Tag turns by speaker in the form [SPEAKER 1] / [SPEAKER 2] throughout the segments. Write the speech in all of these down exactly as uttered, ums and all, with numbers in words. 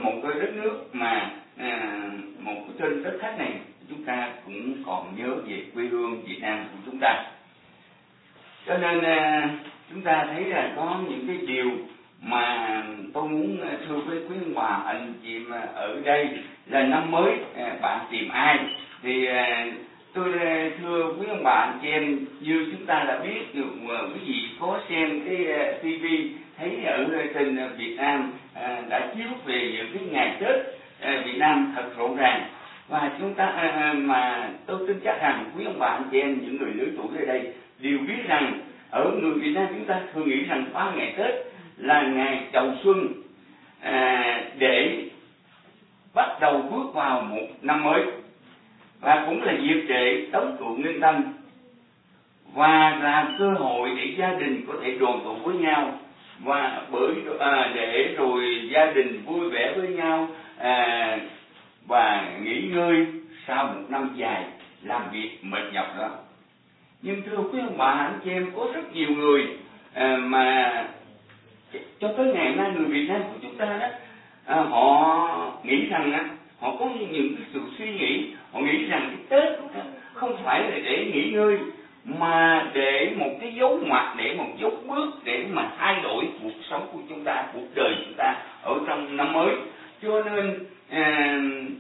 [SPEAKER 1] một cái đất nước mà à, một trên đất khách này chúng ta cũng còn nhớ về quê hương Việt Nam của chúng ta. Cho nên à, chúng ta thấy là có những cái điều mà tôi muốn thưa với quý ông bà anh chị mà ở đây là năm mới à, bạn tìm ai thì à, tôi thưa quý ông bà anh chị em, như chúng ta đã biết được, quý vị có xem cái uh, ti vi thấy ở trên Việt Nam uh, đã chiếu về những cái ngày Tết uh, Việt Nam thật rộn ràng, và chúng ta uh, mà tôi tin chắc rằng quý ông bà anh chị em, những người lớn tuổi ở đây đều biết rằng ở người Việt Nam chúng ta thường nghĩ rằng ba ngày Tết là ngày đầu xuân uh, để bắt đầu bước vào một năm mới, và cũng là dịp để tống tụ nhân tâm và là cơ hội để gia đình có thể đoàn tụ với nhau, và bởi à, để rồi gia đình vui vẻ với nhau à, và nghỉ ngơi sau một năm dài làm việc mệt nhọc đó. Nhưng thưa quý ông bà anh chị em, có rất nhiều người à, mà cho tới ngày hôm nay người Việt Nam của chúng ta đó à, họ nghĩ rằng á, họ có những cái sự suy nghĩ, họ nghĩ rằng cái Tết không phải là để nghỉ ngơi mà để một cái dấu ngoặt, để một dấu bước để mà thay đổi cuộc sống của chúng ta, cuộc đời chúng ta ở trong năm mới. Cho nên à,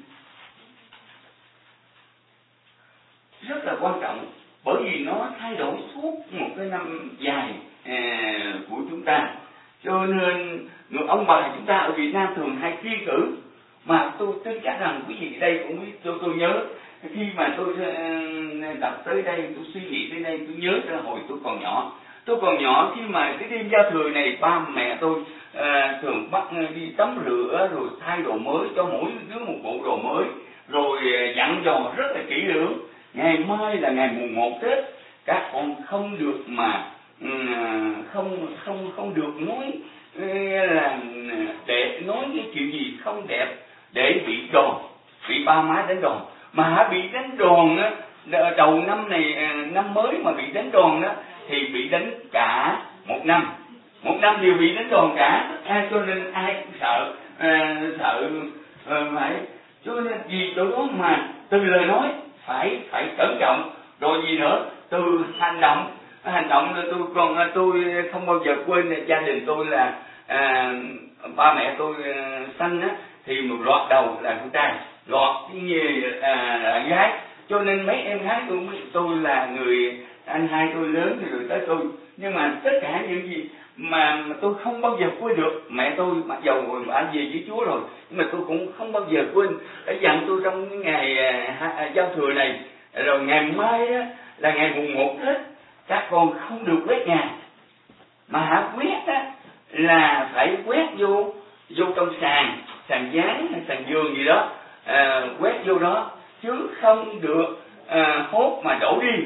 [SPEAKER 1] rất là quan trọng, bởi vì nó thay đổi suốt một cái năm dài à, của chúng ta. Cho nên người ông bà chúng ta ở Việt Nam thường hay thi cử, mà tôi tin chắc rằng quý vị đây cũng biết. Tôi tôi nhớ khi mà tôi đọc tới đây, tôi suy nghĩ tới đây, tôi nhớ ra hồi tôi còn nhỏ. Tôi còn nhỏ khi mà cái đêm giao thừa này, ba mẹ tôi à, thường bắt đi tắm rửa rồi thay đồ mới cho mỗi đứa một bộ đồ mới, rồi dặn dò rất là kỹ lưỡng. Ngày mai là ngày mùng một Tết, các con không được mà không không không được nói là để nói cái chuyện gì không đẹp, để bị đòn, bị ba má đánh đòn. Mà bị đánh đòn á, đầu năm này, năm mới mà bị đánh đòn đó thì bị đánh cả một năm, một năm đều bị đánh đòn cả. À, cho nên ai cũng sợ, à, sợ à, phải. Cho nên vì chỗ đó mà từ lời nói phải phải cẩn trọng, rồi gì nữa từ hành động. Hành động là tôi còn tôi không bao giờ quên gia đình tôi là à, ba mẹ tôi à, sanh á thì một loạt đầu là con trai, loạt cái nghề à, là gái. Cho nên mấy em gái tôi tôi là người anh hai tôi lớn thì rồi tới tôi. Nhưng mà tất cả những gì mà, mà tôi không bao giờ quên được. Mẹ tôi mặc dầu rồi bà về với Chúa rồi, nhưng mà tôi cũng không bao giờ quên. Đã dặn tôi trong cái ngày à, à, giao thừa này, rồi ngày mai á, là ngày mùng một Tết, các con không được quét nhà, mà hả quét á là phải quét vô vô trong sàn, sàn dán hay sàn giường gì đó, à, quét vô đó, chứ không được à, hốt mà đổ đi,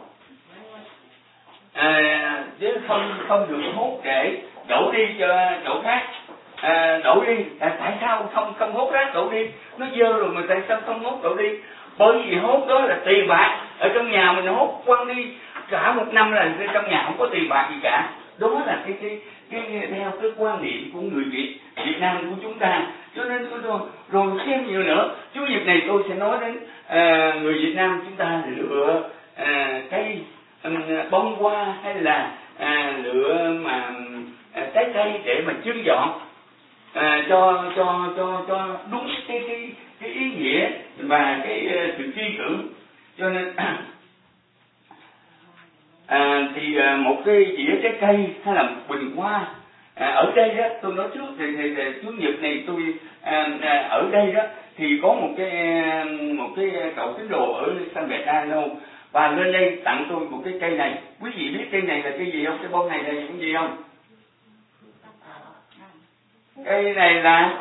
[SPEAKER 1] à, chứ không không được hốt để đổ đi cho chỗ khác. À, đổ đi, à, tại sao không không hốt rác đổ đi? Nó dơ rồi mà tại sao không hốt đổ đi? Bởi vì hốt đó là tiền bạc, ở trong nhà mình hốt quăng đi cả một năm là trong nhà không có tiền bạc gì cả. Đó là cái cái cái theo cái quan niệm của người Việt Việt Nam của chúng ta. Cho nên tôi rồi, rồi thêm nhiều nữa. Chủ nhật này tôi sẽ nói đến à, người Việt Nam chúng ta lựa à, cây à, bông hoa hay là à, lựa mà à, trái cây để mà trưng dọn à, cho cho cho cho đúng cái cái cái ý nghĩa và cái uh, sự thi cử. Cho nên à, thì uh, một cái dĩa trái cây hay là một bình hoa à, ở đây đó tôi nói trước thì, thì, thì chủ nhật này tôi à, à, ở đây đó thì có một cái một cái cậu tín đồ ở San Bernardino và lên đây tặng tôi một cái cây này. Quý vị biết cây này là cái gì không? Cái bông này là cái gì không? Cây này là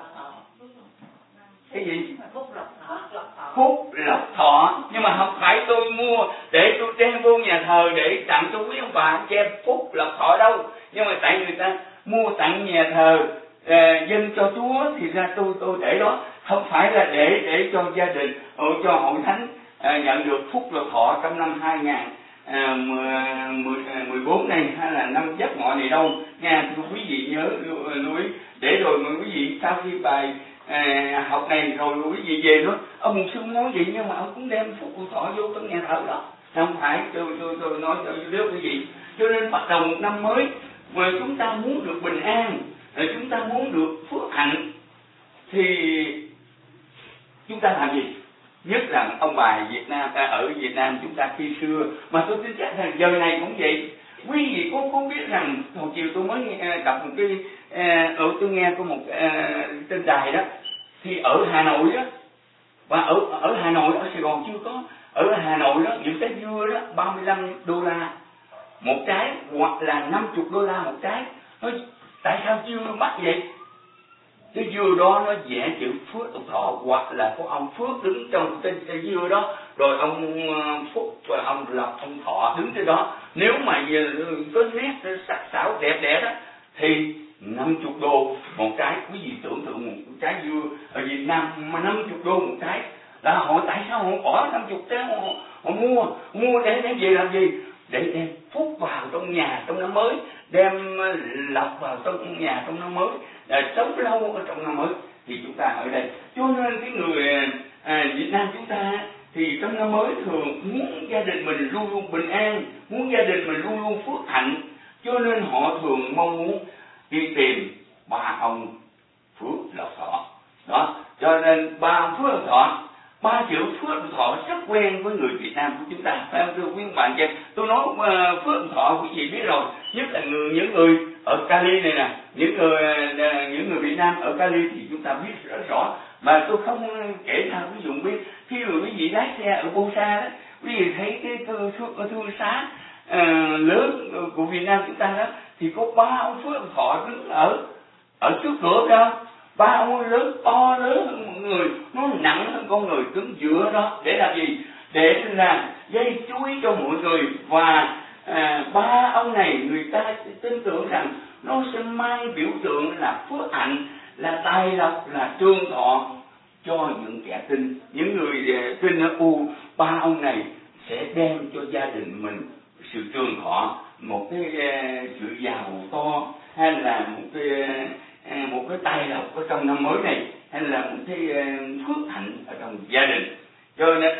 [SPEAKER 1] cái gì? Phúc lộc thọ. Nhưng mà không phải tôi mua để tôi đem vô nhà thờ để tặng cho quý ông bà anh chị em phúc lộc thọ đâu. Nhưng mà tại người ta mua tặng nhà thờ à, dân cho Chúa thì ra tôi tôi để đó, không phải là để để cho gia đình, cho hội thánh à, nhận được phúc lộc thọ trong năm hai nghìn à, mười bốn này hay là năm Giáp Ngọ này đâu nha, thưa quý vị nhớ lưu ý. Để rồi mà quý vị sau khi bài à, học này rồi quý vị về đó, ông mục sư nói gì nhưng mà ông cũng đem phúc của thọ vô trong nhà thờ đó, không phải tôi tôi tôi nói cho quý vị. Cho nên bắt đầu một năm mới mà chúng ta muốn được bình an, chúng ta muốn được phước hạnh thì chúng ta làm gì? Nhất là ông bà Việt Nam, ta ở Việt Nam chúng ta khi xưa, mà tôi tin chắc rằng giờ này cũng vậy. Quý vị có có biết rằng hồi chiều tôi mới nghe, đọc một cái ở tôi nghe có một trên đài đó, thì ở Hà Nội đó, và ở ở Hà Nội, ở Sài Gòn chưa có, ở Hà Nội đó những trái dưa đó ba mươi lăm đô la một trái hoặc là năm mươi đô la một trái. Nói tại sao dưa mắc vậy? Cái dưa đó nó vẽ chữ phước lộc thọ, hoặc là có ông Phước đứng trong trên cây dưa đó, rồi ông Phúc và ông Lộc, ông Thọ đứng trên đó. Nếu mà có nét sắc sảo đẹp đẽ đó thì năm mươi đô một trái. Quý vị tưởng tượng một trái dưa ở Việt Nam mà năm mươi đô một trái, là họ tại sao họ bỏ năm mươi trái họ, họ mua mua để đem về làm gì? Để đem phúc vào trong nhà trong năm mới, đem lộc vào trong nhà trong năm mới, để sống lâu ở trong năm mới. Thì chúng ta ở đây, cho nên cái người à, Việt Nam chúng ta thì trong năm mới thường muốn gia đình mình luôn luôn bình an, muốn gia đình mình luôn luôn phước hạnh, cho nên họ thường mong muốn đi tìm ba ông phước lộc thọ đó. Cho nên ba ông phước lộc thọ, ba chữ phước lộc thọ rất quen với người Việt Nam của chúng ta, phải không thưa quý bạn chị? Tôi nói uh, phước lộc thọ quý vị biết rồi, nhất là người, những người ở Cali này nè, những người uh, những người Việt Nam ở Cali thì chúng ta biết rất rõ. Mà tôi không kể nào ví dụ biết khi mà quý vị lái xe ở Bosa đó, quý vị thấy cái thương, thương, thương xá uh, lớn của Việt Nam chúng ta đó, thì có ba ông phước lộc thọ đứng ở ở trước cửa đó. Ba ông lớn to lớn hơn mọi người, nó nặng hơn con người, đứng giữa đó để làm gì? Để là gây chú ý cho mọi người. Và à, ba ông này người ta tin tưởng rằng nó sẽ mang biểu tượng là phước hạnh, là tài lộc, là trường thọ cho những kẻ tin. Những người tin ở u, ba ông này sẽ đem cho gia đình mình sự trường thọ, một cái uh, sự giàu to, hay là một cái uh, một cái tài lộc ở trong năm mới này, hay là một cái uh, phước hạnh ở trong gia đình. Cho nên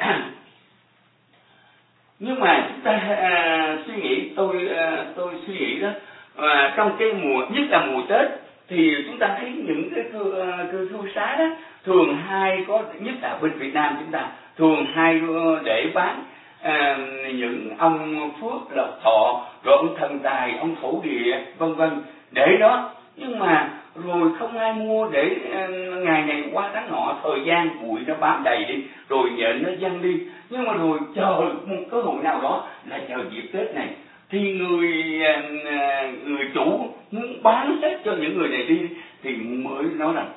[SPEAKER 1] nhưng mà chúng ta uh, suy nghĩ, tôi uh, tôi suy nghĩ đó, uh, trong cái mùa, nhất là mùa Tết, thì chúng ta thấy những cái cư, uh, cư thư xá đó thường hay có, nhất là bên Việt Nam chúng ta thường hay để bán À, những ông phước lộc thọ, rồi ông thần tài, ông thổ địa, vân vân để đó. Nhưng mà rồi không ai mua, để uh, ngày này qua tháng nọ, thời gian bụi nó bám đầy đi, rồi nhện nó văng đi. Nhưng mà rồi chờ một cơ hội nào đó là chờ dịp Tết này, thì người uh, người chủ muốn bán hết cho những người này đi, thì mới nói rằng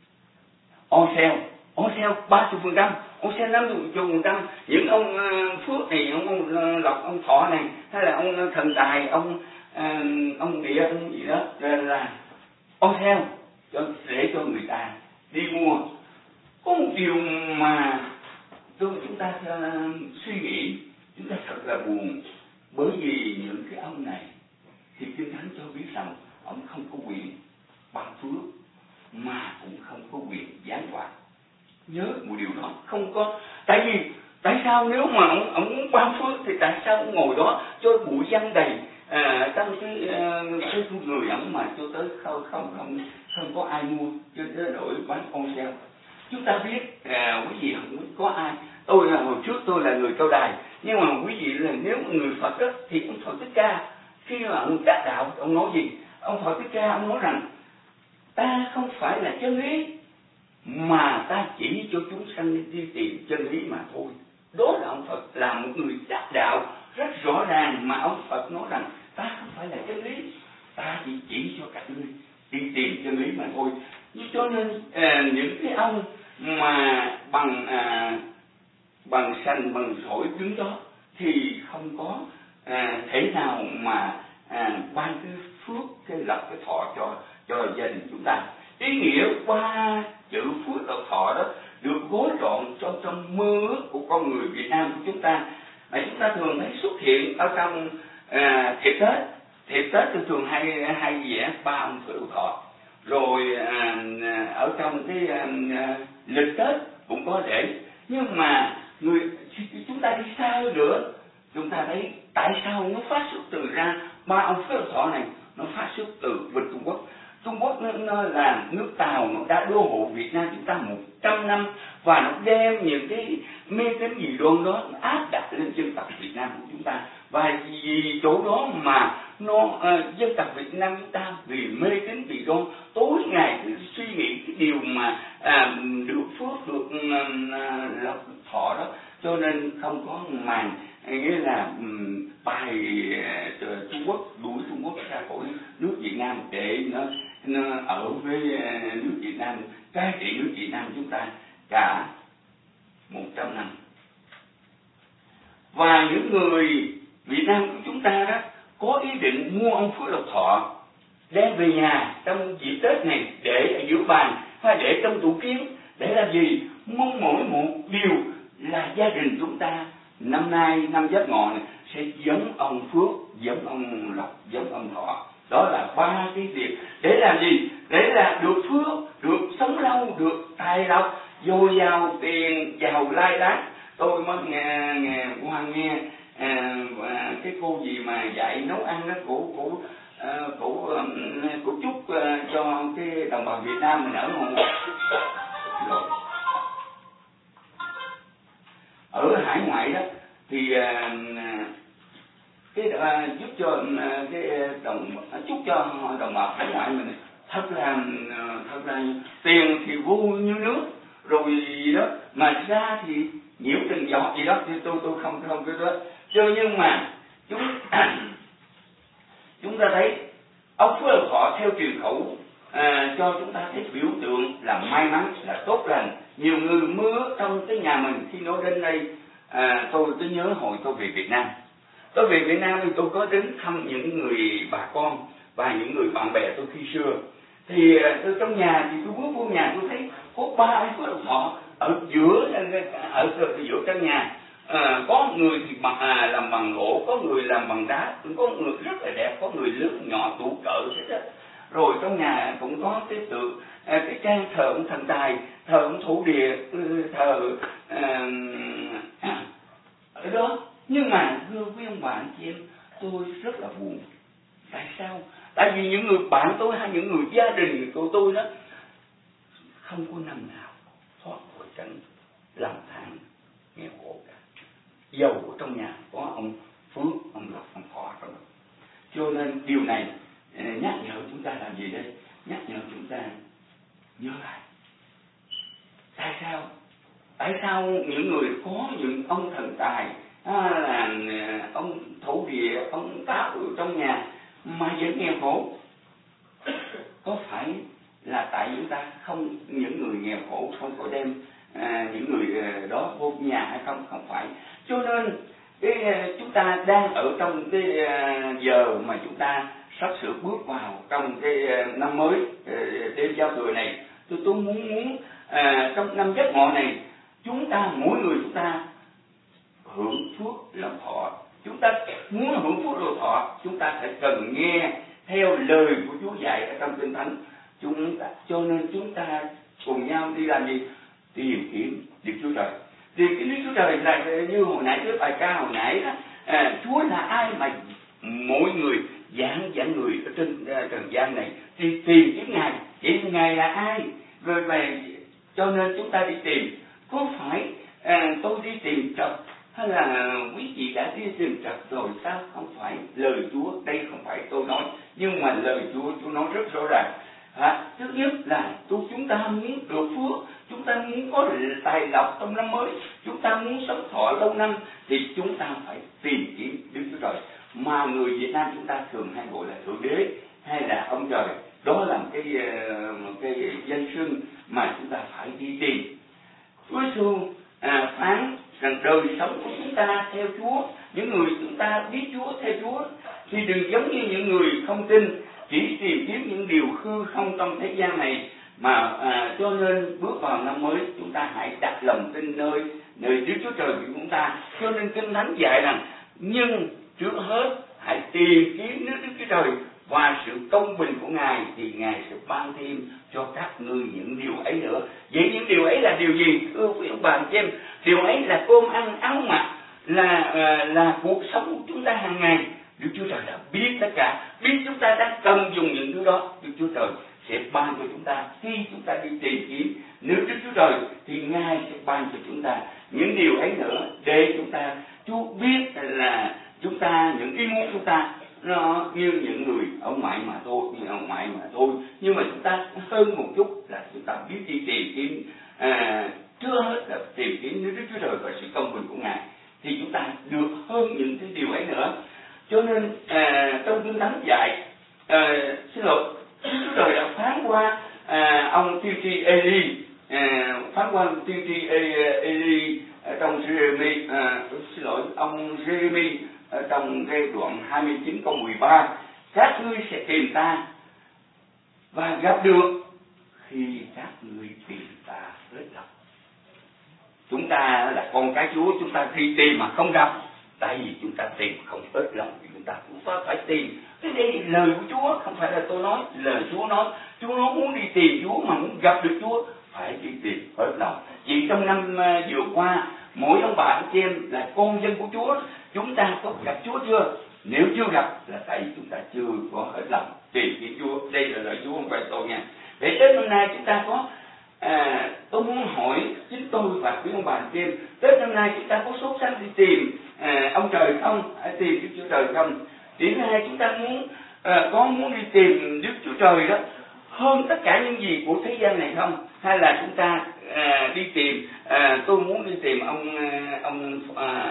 [SPEAKER 1] on sale, on sale ba mươi phần trăm, ông sẽ năm mươi phần trăm. Những ông uh, phước này, ông, ông uh, lộc, ông thọ này, hay là ông uh, thần tài, ông uh, ông địa, ông gì đó, là, là ông theo cho, để cho người ta đi mua. Có một điều mà tôi chúng ta uh, suy nghĩ, chúng ta thật là buồn, bởi vì những cái ông này thì Kinh Thánh cho biết rằng ông không có quyền ban phước, mà cũng không có quyền giáng đoạt. Nhớ một điều đó, không có. Tại vì tại sao nếu mà ông, ông muốn ban phước thì tại sao ông ngồi đó cho bụi văng đầy à, trong cái cái người ông mà cho tới không không không không có ai mua, cho tới đổi bán con sale. Chúng ta biết à, quý vị không có ai. Tôi là hồi trước tôi là người Cao Đài, nhưng mà quý vị là nếu mà người Phật đó, thì ông Phật Thích Ca khi mà ông đắc đạo ông nói gì? Ông Phật Thích Ca ông nói rằng ta không phải là chân lý, mà ta chỉ cho chúng sanh đi tìm chân lý mà thôi. Đó là ông Phật là một người đắc đạo rất rõ ràng, mà ông Phật nói rằng ta không phải là chân lý, ta chỉ chỉ cho các ngươi đi tìm chân lý mà thôi. Nhưng cho nên à, những cái ông mà bằng à, bằng sanh bằng sỏi đứng đó thì không có à, thể nào mà à, ban cái phước, cái lộc, cái thọ cho cho gia đình chúng ta. Ý nghĩa qua chữ phước lộc thọ đó được gói trọn trong trong mơ ước của con người Việt Nam của chúng ta. mà chúng ta thường thấy xuất hiện ở trong à, thiệp Tết. Thiệp Tết tôi thường hay hay vẽ ba ông Phước Lộc Thọ, rồi à, ở trong cái à, lịch Tết cũng có để. Nhưng mà người chúng ta đi xa hơn nữa, chúng ta thấy tại sao nó phát xuất từ ra ba ông Phước Lộc Thọ này, nó phát xuất từ bên Trung Quốc. Trung Quốc nó, nó là nước Tàu, nó đã đô hộ Việt Nam chúng ta một trăm năm, và nó đem những cái mê tín dị đoan đó áp đặt lên dân tộc Việt Nam của chúng ta. Và vì chỗ đó mà nó uh, dân tộc Việt Nam chúng ta vì mê tín dị đoan tối ngày cứ suy nghĩ cái điều mà uh, được phước được uh, lộc thọ đó, cho nên không có màn nghĩa là um, bài uh, Trung Quốc đuổi Trung Quốc ra khỏi nước Việt Nam để nó, nó ở với uh, nước Việt Nam, cai trị nước Việt Nam chúng ta cả một trăm năm. Và những người Việt Nam của chúng ta đó có ý định mua ông Phước Lộc Thọ đem về nhà trong dịp Tết này để ở giữa bàn hay để trong tủ kiến, để làm gì? Mong mỏi một điều là gia đình chúng ta năm nay năm Giáp Ngọ này sẽ giống ông Phước, giống ông Lộc, giống ông Thọ. Đó là ba cái việc để làm gì? Để là được phước, được sống lâu, được tài lộc, dồi dào tiền, giàu lai láng. Tôi mới nghe nghe qua nghe à, cái cô gì mà dạy nấu ăn đó của của của của chúc cho cái đồng bào Việt Nam mình ở ở hải ngoại đó, thì cái giúp cho cái đồng chúc cho đồng bào hải ngoại mình thật là thật là tiền thì vô như nước rồi gì đó, mà ra thì nhiễu từng giọt gì đó, thì tôi tôi không không cái đó. Cho nhưng mà chúng chúng ta thấy ông Phước Lộc Thọ theo truyền khẩu à, cho chúng ta thấy biểu tượng là may mắn, là tốt lành. Nhiều người mưa trong cái nhà mình khi nói đến đây, à, tôi tôi nhớ hồi tôi về Việt Nam. Tôi về Việt Nam thì tôi có đến thăm những người bà con và những người bạn bè tôi khi xưa. Thì tôi trong nhà thì tôi bước vô nhà tôi thấy có ba ông Phước Lộc Thọ ở giữa ở, ở giữa căn nhà. À, có người thì bằng, à, làm bằng gỗ, có người làm bằng đá, có người rất là đẹp, có người lớn nhỏ tủ cỡ thế đó. Rồi trong nhà cũng có cái tượng à, cái trang thờ ông thần tài, thờ ông thổ địa, thờ à, ở đó. Nhưng mà thưa quý ông bạn chị em, tôi rất là buồn. Tại sao? Tại vì những người bạn tôi hay những người gia đình của tôi đó không có năm nào thoát khỏi cảnh lầm than nghèo khổ cả. Dầu trong nhà có ông Phước, ông Lộc, ông Thọ rồi. Cho nên điều này nhắc nhở chúng ta làm gì đây? Nhắc nhở chúng ta nhớ lại. Tại sao? Tại sao những người có những ông thần tài, à, là ông thổ địa, ông táo ở trong nhà mà vẫn nghèo khổ? Có phải là tại chúng ta không, những người nghèo khổ không có đem à, những người đó vô nhà hay không? Không phải. Cho nên cái, chúng ta đang ở trong cái giờ mà chúng ta sắp sửa bước vào trong cái năm mới đêm giao thừa này. Tôi tôi muốn muốn à, trong năm Giáp Ngọ này chúng ta mỗi người chúng ta hưởng phước lộc thọ. Chúng ta muốn hưởng phước lộc thọ, chúng ta phải cần nghe theo lời của Chúa dạy ở trong Kinh Thánh. Chúng ta, cho nên chúng ta cùng nhau đi làm gì? Tìm kiếm Đức Chúa Trời. Tìm kiếm Đức Chúa Trời là như hồi nãy cái bài ca hồi nãy đó. À, Chúa là ai mà mỗi người giảng giảng người ở trên uh, trần gian này thì tìm kiếm Ngài. Vậy Ngài là ai? Rồi về cho nên chúng ta đi tìm. Có phải à, tôi đi tìm Trật hay là quý vị đã đi tìm Trật rồi sao? Không phải. Lời Chúa đây không phải tôi nói, nhưng mà lời Chúa Chúa nói rất rõ ràng. À, thứ nhất là tôi chúng ta muốn được phước, chúng ta muốn có tài lộc trong năm mới, chúng ta muốn sống thọ lâu năm thì chúng ta phải tìm kiếm Đức Chúa Trời, mà người Việt Nam chúng ta thường hay gọi là Thượng Đế hay là ông trời. Đó là một cái một cái danh xưng mà chúng ta phải đi tìm. Chúa Giêsu à, phán rằng đời sống của chúng ta theo Chúa, những người chúng ta biết Chúa theo Chúa thì đừng giống như những người không tin, chỉ tìm kiếm những điều hư không trong thế gian này, mà à, cho nên bước vào năm mới chúng ta hãy đặt lòng tin nơi nơi Đức Chúa Trời của chúng ta. Cho nên Kinh Thánh dạy rằng nhưng trước hết hãy tìm kiếm nước Đức Chúa Trời và sự công bình của Ngài, thì Ngài sẽ ban thêm cho các ngươi những điều ấy nữa. Vậy những điều ấy là điều gì? Thưa quý ông bà anh chị em, điều ấy là cơm ăn áo mặc, là là cuộc sống của chúng ta hàng ngày. Đức Chúa Trời đã biết tất cả, biết chúng ta đang cần dùng những thứ đó. Đức Chúa Trời sẽ ban cho chúng ta khi chúng ta đi tìm kiếm nước Đức Chúa Trời, thì Ngài sẽ ban cho chúng ta những điều ấy nữa, để chúng ta Chúa biết là chúng ta, những ý muốn chúng ta nó như những người ông ngoại mà thôi, như ông ngoại mà thôi. Nhưng mà chúng ta hơn một chút là chúng ta biết đi tìm kiếm, à, trước hết là tìm kiếm nước Đức Chúa Trời và sự công bình của Ngài, thì chúng ta được hơn những cái điều ấy nữa. Cho nên à, trong Kinh Thánh dạy, à, xin lỗi, Đức Chúa Trời đã phán qua à, ông tiên tri Eli, à, phán qua tiên tri Eli trong Jeremy, à, xin lỗi ông Jeremy trong cái đoạn hai mươi chín câu mười ba: các ngươi sẽ tìm ta và gặp được khi các ngươi tìm ta hết lòng. Chúng ta là con cái Chúa, chúng ta đi tìm mà không gặp, tại vì chúng ta tìm không hết lòng, thì chúng ta cũng phải tìm. Cái đây là lời của Chúa, không phải là tôi nói, lời Chúa nói. Chúa nói muốn đi tìm Chúa mà muốn gặp được Chúa phải đi tìm hết lòng. Vì trong năm vừa qua, mỗi ông bà anh chị em là con dân của Chúa, chúng ta có gặp Chúa chưa? Nếu chưa gặp là tại vì chúng ta chưa có hết lòng tìm kiếm Chúa. Đây là lời Chúa, không phải tôi nha. Để đến hôm nay chúng ta có, à, tôi muốn hỏi chính tôi và quý ông bà anh chị em, Tết năm nay chúng ta có sốt sắng đi tìm à, ông trời không? À, tìm Đức Chúa Trời không? Điểm hai, chúng ta muốn à, có muốn đi tìm Đức Chúa Trời đó hơn tất cả những gì của thế gian này không? Hay là chúng ta à, đi tìm, à, tôi muốn đi tìm ông ông à,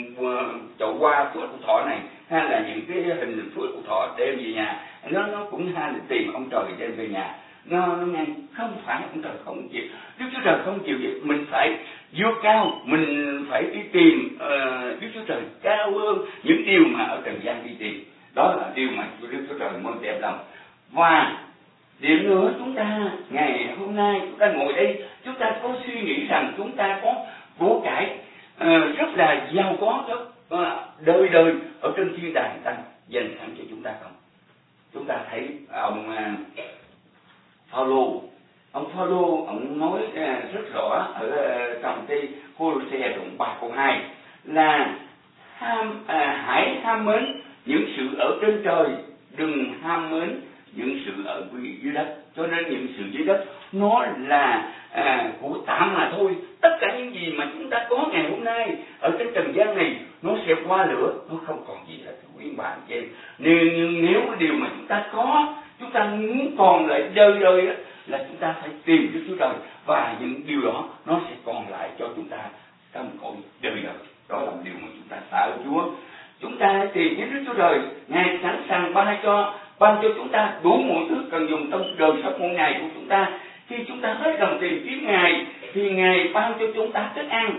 [SPEAKER 1] chậu hoa phước của thọ này, hay là những cái hình phước của thọ đem về nhà, nó nó cũng hay là tìm ông trời đem về nhà. Nó, nó nghe không phải ông trời không chịu, Đức Chúa Trời không chịu vậy. Mình phải vượt cao, mình phải đi tìm uh, Đức Chúa Trời cao hơn những điều mà ở trần gian đi tìm. Đó là điều mà Đức Chúa Trời muốn đẹp lòng. Và điểm nữa, chúng ta ngày hôm nay chúng ta ngồi đây, chúng ta có suy nghĩ rằng chúng ta có của cải uh, rất là giàu có, rất uh, đời đời ở trên thiên đàng ta dành sẵn cho chúng ta không? Chúng ta thấy ông uh, Phaolô, ông Phaolô ông nói uh, rất rõ ở uh, trong cái Cô-lô-se đoạn ba câu hai là ham uh, hãy ham mến những sự ở trên trời, đừng ham mến những sự ở dưới đất. Cho nên những sự dưới đất nó là à, của tạm mà thôi. Tất cả những gì mà chúng ta có ngày hôm nay ở trên trần gian này nó sẽ qua lửa, nó không còn gì hết, quý bạn chị. Nhưng nếu điều mà chúng ta có, chúng ta muốn còn lại đời đời đó, là chúng ta phải tìm Đức Chúa Trời, và những điều đó nó sẽ còn lại cho chúng ta trong cõi đời đời. Đó là điều mà chúng ta tạ ơn Chúa. Chúng ta tìm kiếm Đức Chúa Trời, Ngài sẵn sàng ban cho ban cho chúng ta đủ mọi thứ cần dùng trong đời sống mỗi ngày của chúng ta. Khi chúng ta hết lòng tìm kiếm Ngài, thì Ngài ban cho chúng ta thức ăn,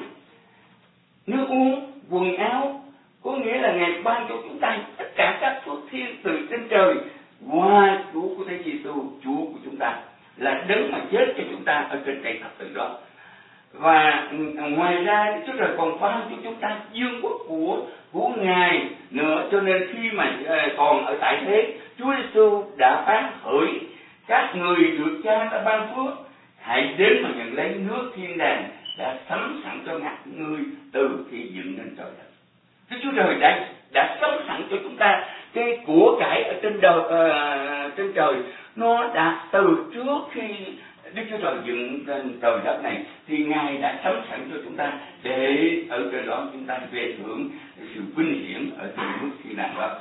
[SPEAKER 1] nước uống, quần áo. Có nghĩa là Ngài ban cho chúng ta tất cả các phước thiên từ trên trời qua Chúa của Thầy Giêsu, Chúa của chúng ta, là đấng mà chết cho chúng ta ở trên cây thập tự đó. Và ngoài ra Đức Chúa Trời còn ban cho chúng ta vương quốc của của Ngài nữa. Cho nên khi mà còn ở tại thế, Chúa Giêsu đã phán hỡi các người được Cha đã ban phước, hãy đến mà nhận lấy nước thiên đàng đã sắm sẵn cho các ngươi từ khi dựng nên trời đất. Đức Chúa Trời đã đã sắm sẵn cho chúng ta cái của cải ở trên đời, uh, trên trời. Nó đã từ trước khi Đức Chúa Trời dựng lên trời đất này, thì Ngài đã sắm sẵn cho chúng ta để ở trên đó chúng ta về hưởng sự vinh hiển ở trên nước thiên đàng đó.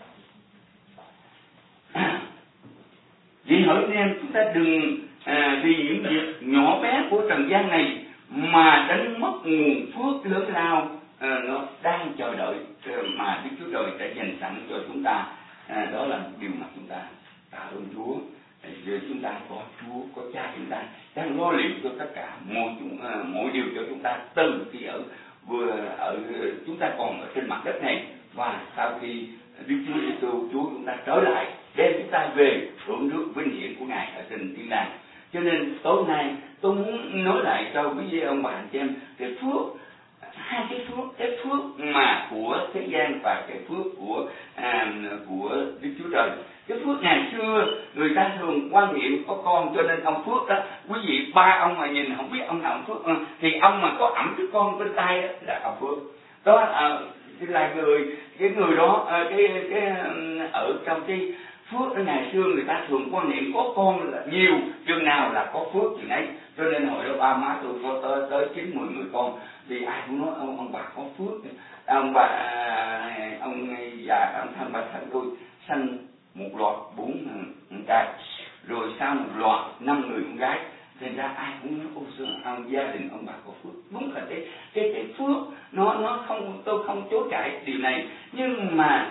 [SPEAKER 1] Vì hỏi anh em, chúng ta đừng à, vì những việc nhỏ bé của trần gian này mà đánh mất nguồn phước lớn lao à, nó đang chờ đợi mà Đức Chúa Trời đã dành sẵn cho chúng ta. À, đó là điều mà chúng ta tạ ơn Chúa. Giờ chúng ta có Chúa, có Cha chúng ta đang lo liệu cho tất cả mọi chúng à, mọi điều cho chúng ta từ khi ở vừa ở chúng ta còn ở trên mặt đất này, và sau khi Đức Chúa Giêsu Chúa chúng ta trở lại đem chúng ta về hưởng nước vinh hiển của Ngài ở trên thiên đàng. Cho nên tối nay tôi muốn nói lại cho quý vị ông bà anh chị em cái phước hai cái phước, cái phước mà của thế gian và cái phước của à, của Đức Chúa Trời. Cái phước ngày xưa người ta thường quan niệm có con, cho nên ông phước đó, quý vị ba ông mà nhìn không biết ông nào ông phước, thì ông mà có ẵm đứa con bên tay đó là ông phước. Đó à, là người cái người đó à, cái cái ở trong cái phước ở ngày xưa người ta thường quan niệm có con là nhiều, chừng nào là có phước chừng ấy. Cho nên hồi đó ba má tôi có tới tới chín mười người con, thì ai cũng nói ông ông bà có phước. Ông bà ông già ông thân bà thân tôi sanh một loạt bốn con trai, rồi sau một loạt năm người con gái. Thành ra ai cũng nói ô xưa ông gia đình ông bà có phước. Đúng là cái cái cái phước nó nó không, tôi không chối cãi điều này, nhưng mà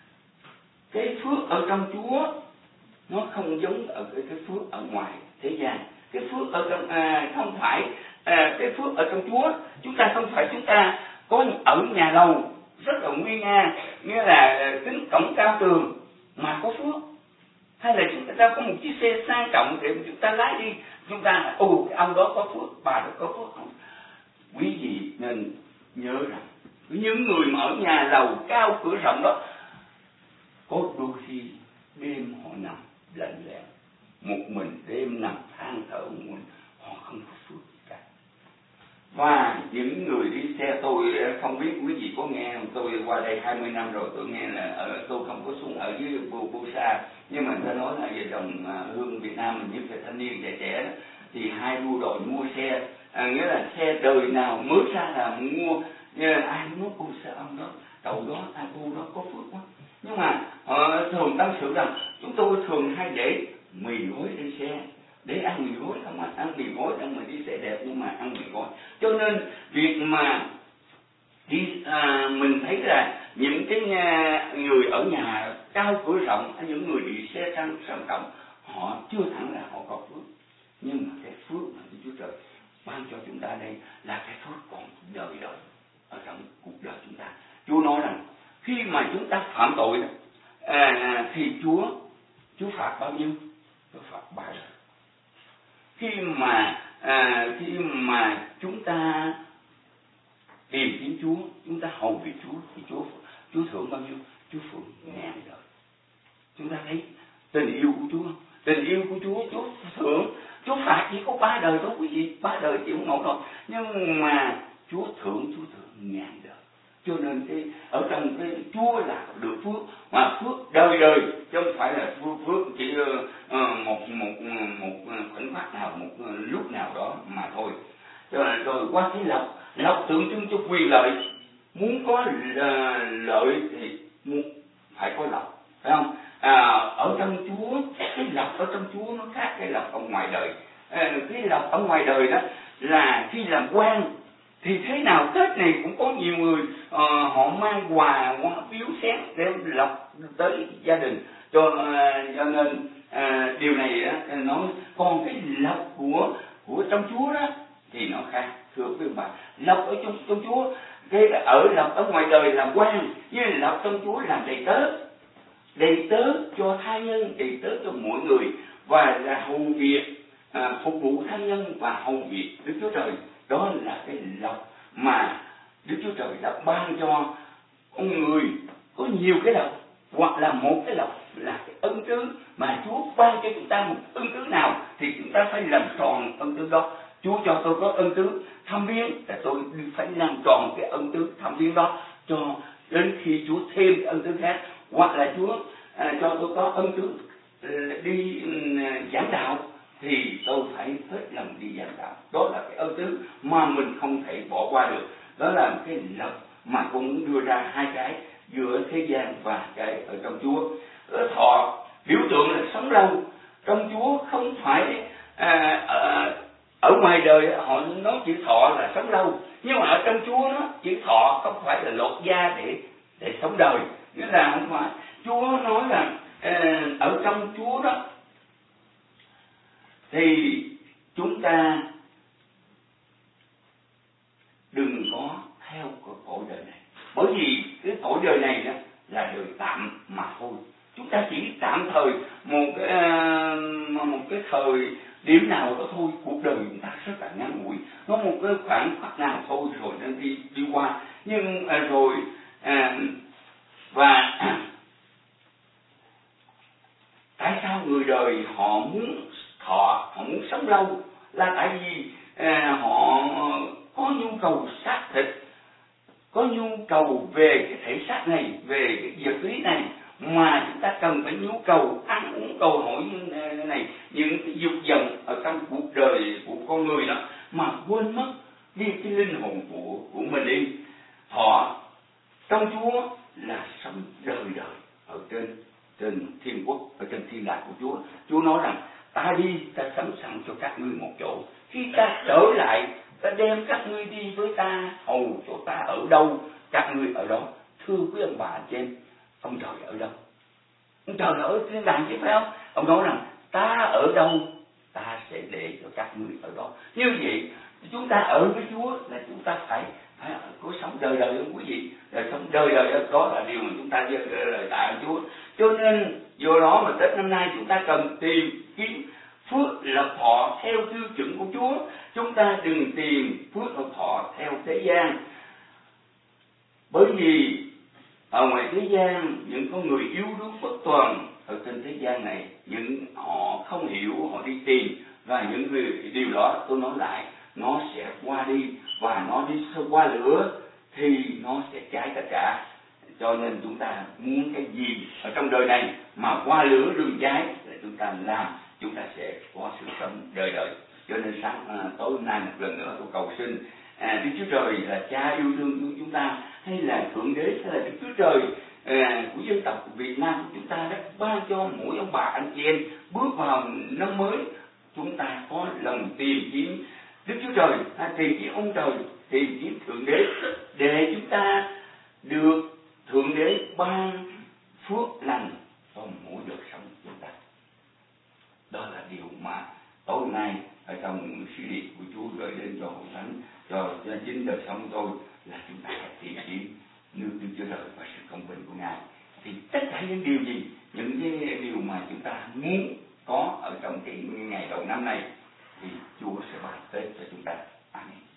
[SPEAKER 1] cái phước ở trong Chúa nó không giống ở cái, cái phước ở ngoài thế gian. Cái phước ở trong à, không phải à, cái phước ở trong Chúa, chúng ta không phải chúng ta có ở nhà lầu rất là nguy nga, nghĩa là kính cổng cao tường mà có phước, hay là chúng ta có một chiếc xe sang trọng để chúng ta lái đi, chúng ta ồ cái ông đó có phước, bà đó có phước không? Quý vị nên nhớ rằng những người mà ở nhà lầu cao cửa rộng đó, có đôi khi đêm họ nằm lạnh lẽo một mình, đêm nằm than thở một mình, họ không có phước gì cả. Và những người đi xe, tôi không biết quý vị có nghe không, tôi qua đây hai mươi năm rồi, tôi nghe là ở, tôi không có xuống ở dưới Busa, nhưng mà người ta nói là về dòng Hương Việt Nam mình, những thanh niên trẻ trẻ đó, thì hai đua đội mua xe, à, nghĩa là xe đời nào mới ra là mua, như là ai cũng nói ô sao ông đó, đầu đó, ai cô đó có phước quá. Nhưng mà uh, thường tâm sự rằng chúng tôi thường hay để mì gói trên xe, để ăn mì gói không, mà ăn mì gói ăn mà đi xe đẹp nhưng mà ăn mì gói. Cho nên việc mà đi à, mình thấy là những cái nhà, người ở nhà cao cửa rộng, những người đi xe sang sang trọng, họ chưa hẳn là họ có phước. Nhưng mà cái phước mà Chúa Trời ban cho chúng ta đây là cái phước còn đời đời ở trong cuộc đời chúng ta. Chúa nói rằng khi mà chúng ta phạm tội à, thì Chúa Chúa phạt bao nhiêu? Chúa phạt ba đời. Khi mà à, khi mà chúng ta tìm kiếm Chúa, chúng ta hầu việc Chúa, thì Chúa Chúa thưởng bao nhiêu? Chúa thưởng ngàn đời. Chúng ta thấy tình yêu của Chúa, tình yêu của Chúa, Chúa thưởng, Chúa phạt chỉ có ba đời thôi quý vị, ba đời chịu không nổi rồi, nhưng mà Chúa thưởng, Chúa thưởng ngàn đời. Cho nên cái ở trong cái Chúa là được phước, mà phước đời đời, chứ không phải là phước, phước chỉ uh, một một một khoảnh khắc nào, một lúc nào đó mà thôi. Cho nên rồi qua cái lộc, lộc tượng trưng cho quyền lợi. Muốn có uh, lợi thì muốn phải có lộc, phải không? À, ở trong Chúa, cái lộc ở trong Chúa nó khác cái lộc ở ngoài đời. À, cái lộc ở ngoài đời đó là khi làm quan thì thế nào Tết này cũng có nhiều người uh, họ mang quà, quà biếu xén để lộc tới gia đình. Cho, uh, cho nên uh, điều này uh, nói còn cái lộc của của trong Chúa đó thì nó khác, thưa quý bà. Lộc ở trong trong Chúa, cái ở lộc ở ngoài đời làm quan, với lộc trong Chúa làm đầy tớ, đầy tớ cho tha nhân, đầy tớ cho mọi người, và là hầu việc, à, phục vụ tha nhân và hầu việc Đức Chúa Trời. Đó là cái lộc mà Đức Chúa Trời đã ban cho con người. Có nhiều cái lộc, hoặc là một cái lộc là cái ân tứ mà Chúa ban cho chúng ta. Một ân tứ nào thì chúng ta phải làm tròn ân tứ đó. Chúa cho tôi có ân tứ thăm viếng, là tôi phải làm tròn cái ân tứ thăm viếng đó cho đến khi Chúa thêm cái ân tứ khác. Hoặc là Chúa à, cho tôi có ân tứ đi um, giảng đạo, thì tôi phải hết lòng đi giảng đạo. Đó là cái ân tứ mà mình không thể bỏ qua được. Đó là cái lộc mà con muốn đưa ra hai cái giữa thế gian và cái ở trong Chúa. Ở thọ biểu tượng là sống lâu trong Chúa, không phải à, à, ở ngoài đời họ nói chữ thọ là sống lâu, nhưng mà ở trong Chúa nó chữ thọ không phải là lột da để để sống đời. Nghĩa là không phải. Chúa nói là à, ở trong Chúa đó thì chúng ta đừng có theo cái cõi đời này, bởi vì cái cõi đời này đó là đời tạm mà thôi. Chúng ta chỉ tạm thời một cái một cái thời điểm nào đó thôi. Cuộc đời chúng ta rất là ngắn ngủi, nó một cái khoảng khắc nào thôi rồi nên đi đi qua. Nhưng à, rồi à, và à, tại sao người đời họ muốn thọ, họ muốn sống lâu, là tại vì à, họ có nhu cầu xác thịt, có nhu cầu về cái thể xác này, về cái vật lý này, mà chúng ta cần phải nhu cầu ăn uống cầu hỏi như này, những cái dục vọng ở trong cuộc đời của con người đó, mà quên mất đi cái linh hồn của của mình đi. Họ trong Chúa là sống đời đời ở trên trên thiên quốc, ở trên thiên đàng của Chúa. Chúa nói rằng ta đi, ta sắm sẵn cho các ngươi một chỗ, khi ta trở lại, ta đem các ngươi đi với ta, hầu chỗ ta ở đâu các ngươi ở đó. Thưa quý ông bà anh chị em, ông trời ở đâu? Ông trời ở thiên đàng chứ phải không? Ông nói rằng ta ở đâu, ta sẽ để cho các ngươi ở đó. Như vậy chúng ta ở với Chúa là chúng ta phải phải có sống đời đời không quý vị? Đời sống đời đời đó là điều mà chúng ta gieo lời tạ Chúa. Cho nên do đó mà Tết năm nay chúng ta cần tìm kiếm phước lộc thọ theo tiêu chuẩn của Chúa. Chúng ta đừng tìm phước lộc thọ theo thế gian, bởi vì ở ngoài thế gian những con người yếu đuối bất toàn ở trên thế gian này, những họ không hiểu, họ đi tìm, và những người điều đó tôi nói lại, nó sẽ qua đi, và nó đi sâu qua lửa thì nó sẽ cháy tất cả. Cho nên chúng ta muốn cái gì ở trong đời này mà qua lửa đừng cháy là chúng ta làm, chúng ta sẽ có sự sống đời đời. Cho nên sáng à, tối hôm nay một lần nữa tôi cầu xin à, Đức Chúa Trời là Cha yêu thương chúng ta, hay là Thượng Đế, hay là Đức Chúa Trời à, của dân tộc Việt Nam của chúng ta đã ban cho mỗi ông bà anh chị em bước vào năm mới, chúng ta có lòng tìm kiếm Đức Chúa Trời, à, tìm kiếm ông Trời, tìm kiếm Thượng Đế, để chúng ta được Thượng Đế ban phước lành trong mỗi đời sống của chúng ta. Đó là điều mà tối nay ở trong sứ điệp của Chúa gửi đến cho hội thánh, cho, cho chính đời sống tôi, là chúng ta phải tìm kiếm nước Đức Chúa Trời và sự công bình của Ngài. Thì tất cả những điều gì, những cái điều mà chúng ta muốn có ở trong cái ngày đầu năm này, thì Chúa sẽ ban Tết cho chúng ta. Amen.